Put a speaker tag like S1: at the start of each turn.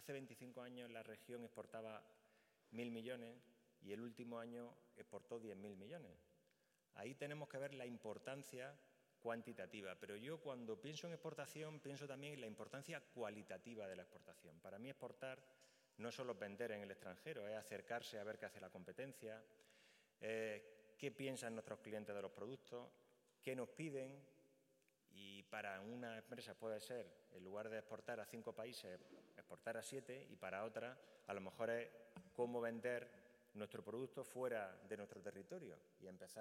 S1: Hace 25 años la región exportaba 1.000 millones y el último año exportó 10.000 millones. Ahí tenemos que ver la importancia cuantitativa, pero yo cuando pienso en exportación pienso también en la importancia cualitativa de la exportación. Para mí exportar no solo es vender en el extranjero, es acercarse a ver qué hace la competencia, qué piensan nuestros clientes de los productos, qué nos piden. Y para una empresa puede ser, en lugar de exportar a 5 países, exportar a 7, y para otra a lo mejor es cómo vender nuestro producto fuera de nuestro territorio y empezar